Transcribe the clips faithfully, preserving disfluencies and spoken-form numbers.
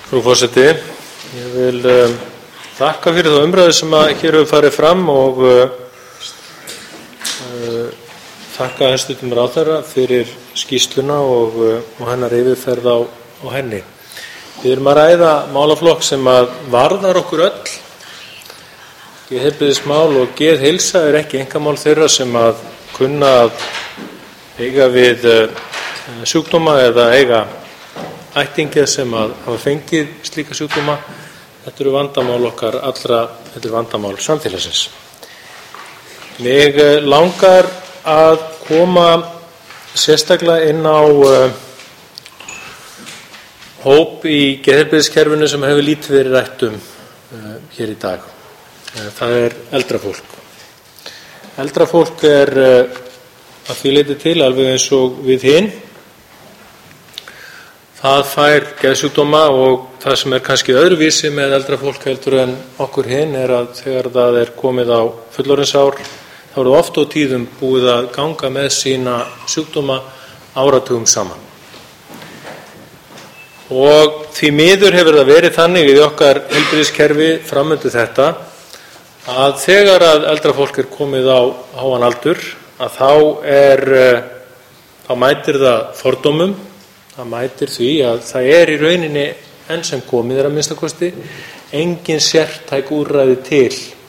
Frú forseti, ég vil um, þakka fyrir þá umræðu sem að hér hefur farið fram og uh, uh, þakka hæstv. ráðherra fyrir skýrsluna og, uh, og hennar yfirferð á, á henni. Við erum að ræða málaflokk sem að varðar okkur öll. Geðheilbrigðismál og geðheilsa er ekki einkamál þeirra sem að kunna að eiga við uh, sjúkdóma eða eiga ættingja sem að hafa fengið slíka sjúkdóma. Þetta eru vandamál okkar allra, þetta eru vandamál samfélagsins. Mig langar að koma sérstaklega inn á uh, hóp í geðheilbrigðiskerfinu sem hefur lítið verið rætt um uh, hér í dag. Uh, það er eldra fólk. Eldra fólk er uh, að því leyti til alveg eins og við hin. Það fær geðsjúkdóma og það sem er kannski öðruvísi með eldra fólk heldur en okkur hin er að þegar það er komið á fullorðinsár þá er það oft og tíðum búið að ganga með sína sjúkdóma áratugum saman. Og því miður hefur það verið þannig í okkar heilbrigðiskerfi framöndu þetta að þegar að eldra fólk er komið á háan aldur að þá er þá mætir það fordómum. Það mætir því að það er í rauninni enn sem komið er að minnsta kosti engin sértæk úrræði til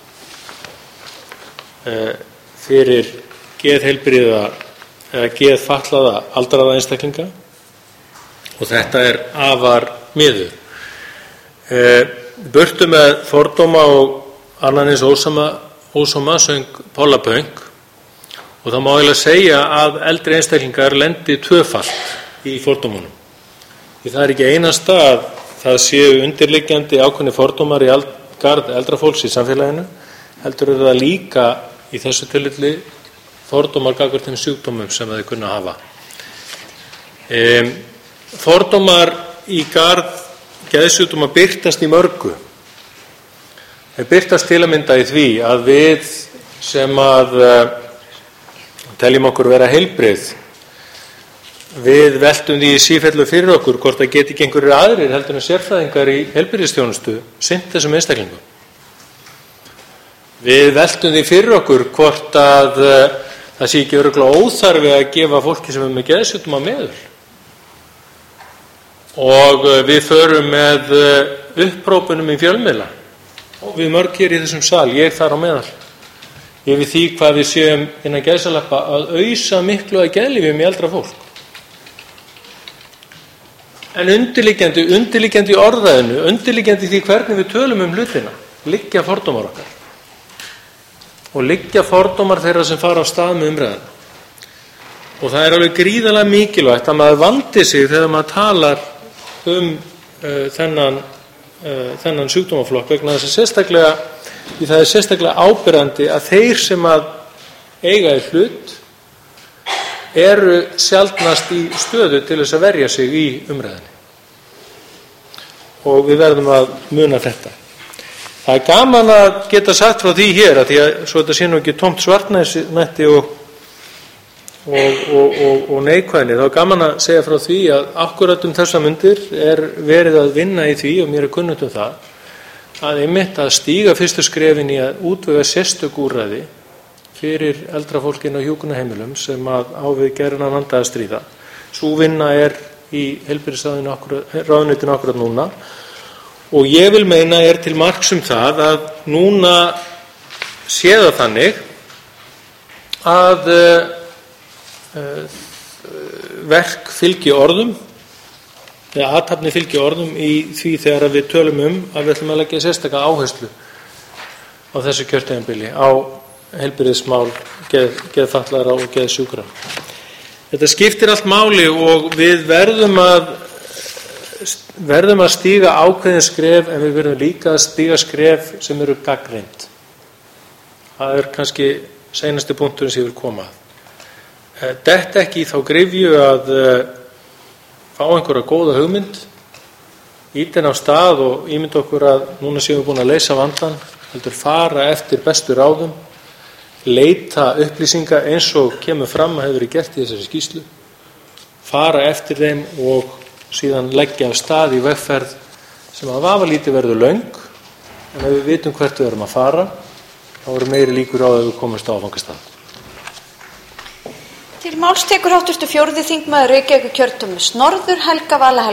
uh, fyrir geðheilbrigða eða geðfatlaða aldraða einstaklinga og þetta er afar miður. Uh, burtu með fordóma og annan eins ósama, ósama söng Pála Pöng og það má eiginlega segja að eldri einstaklingar lendi tvöfalt í fordómunum. Því það er ekki einasta að það séu undirliggjandi ákveðnir fordómar í garð eldra fólks í samfélaginu, heldur er það líka í þessu tilfelli fordómar gagnvart þeim sjúkdómum sem þau kunna hafa. Um, fordómar í garð geðsjúkdóma birtast í mörgu. Þeir birtast til að mynda í því að við sem að uh, teljum okkur vera heilbrigð Við veltum því sífellu fyrir okkur hvort það geti ekki einhverjir aðrir heldur en sérfræðingar í heilbrigðisþjónustu sinnt þessum einstaklingum. Við veltum því fyrir okkur hvort að uh, það sé ekki örugglega óþarfi að gefa fólki sem er með geðsjúkdóma meðul. Og uh, við förum með uh, upphrópunum í fjölmiðla og við mörg hér í þessum sal, ég þar á meðal. Yfir því hvað við séum innan geðsalappa að ausa miklu að geðlyfjum í eldra fólk. En undirliggjandi, undirliggjandi í orðræðinu, undirliggjandi því hvernig við tölum um hlutina, liggja fordómar okkar. Og liggja fordómar þeirra sem fara á stað með umræðina. Og það er alveg gríðarlega mikilvægt að maður vandi sig þegar maður talar um uh, þennan, uh, þennan sjúkdómaflokk vegna þess að sérstaklega, því það er sérstaklega ábyrgandi að þeir sem að eiga í hlut eru sjaldnast í stöðu til þess að verja sig í umræðinni. Og við verðum að muna þetta. Það er gaman að geta sagt frá því hér, að því að svo þetta sé nú ekki tómt svartnætti og, og, og, og, og neikvæðni. Það er gaman að segja frá því að akkurat um þessa mundir er verið að vinna í því, og mér er kunnugt um það, að einmitt að stíga fyrstu skrefin í að útvega sérstök úrræði fyrir eldra fólkinu á hjúkrunarheimilum sem að á við gerðan vanda að stríða. Sú vinna er í heilbrigðisráðuneytinu akkurat núna og ég vil meina er til marks um það að núna sé það þannig að uh, verk fylgi orðum eða athafni fylgi orðum í því þegar við tölum um að við ætlum að leggja sérstaka áherslu á þessu kjörtímabili á heilbrigðismál, geð, geðfatlaðra og geðsjúkra. Þetta skiptir allt máli og við verðum að verðum að stíga ákveðin skref en við verðum líka að stíga skref sem eru gagnrýnd. Það er kannski seinasti punkturinn sem ég vil koma að. Detta ekki í þá gryfju að fá einhverja góða hugmynd, ítin á stað og ímynda okkur að núna séum við búin að leysa vandann, heldur fara eftir bestu ráðum, leita upplýsinga eins og kemur fram að hefur verið gert í þessari skýrslu, fara eftir þeim og síðan leggja af stað í vegferð sem að vafalítið verður löng, en ef við vitum hvert við erum að fara, þá eru meiri líkur á að við komumst á áfangastað. Til máls tekur háttvirtur fjórði þingmaður Reykjavíkurkjördæmis norður, Helga Vala